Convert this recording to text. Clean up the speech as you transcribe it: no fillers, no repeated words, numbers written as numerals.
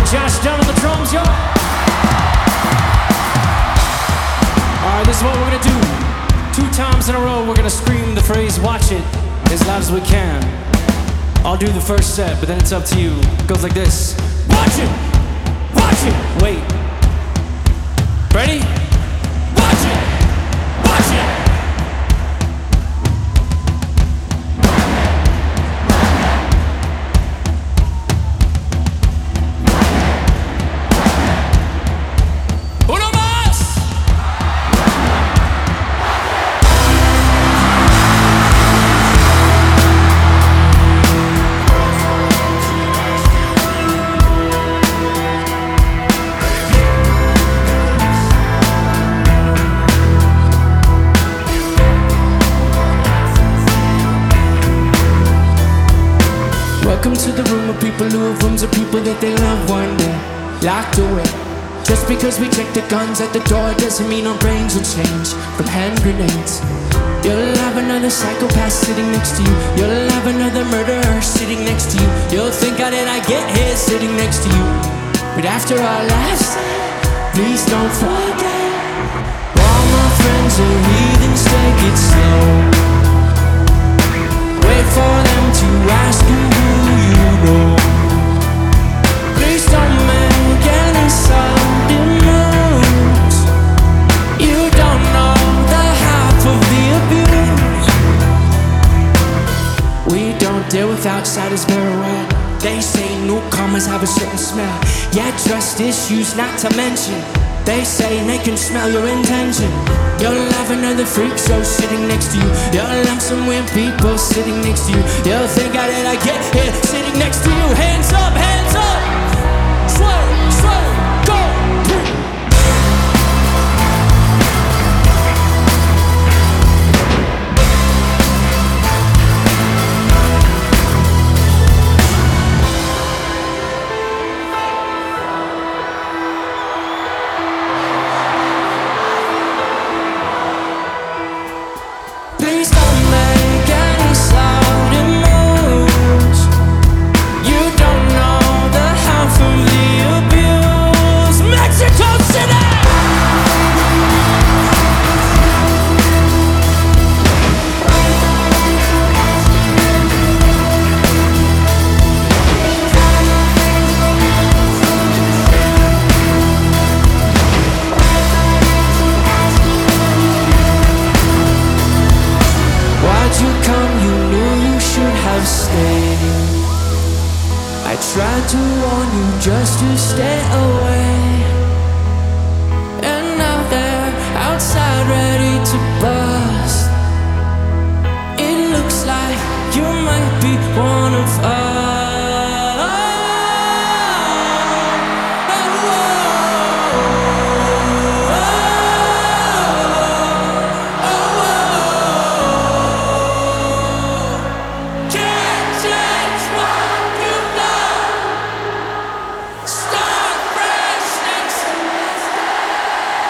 Josh down on the drums, yo. Alright, this is what we're gonna do. 2 times in a row, we're gonna scream the phrase, watch it, as loud as we can. I'll do the first set, but then it's up to you. It goes like this. Watch it! Watch it! Wait. Ready? Watch it! Watch it! Uno más! Welcome to the room of people who have rooms of people that they love one day, locked away. Just because we check the guns at the door doesn't mean our brains will change from hand grenades. You'll have another psychopath sitting next to you. You'll have another murderer sitting next to you. You'll think, how did I get here sitting next to you? But after our last, please don't forget, all my friends are heathens, take it slow. Wait for them to ask you who you know. Please don't make any sudden moves. You don't know the half of the abuse. We don't deal with outsiders very well. They say newcomers have a certain smell. Yeah, trust issues not to mention. They say they can smell your intention. You'll have another freak show sitting next to you. You'll have some weird people sitting next to you. You'll think, how did I get here sitting next to you? Hands up, hands up. Sway, sway, go. Please don't make any sudden moves. You don't know the half of the abuse. Mexico City! Why'd you come? You knew you should have stayed. I tried to warn you just to stay away.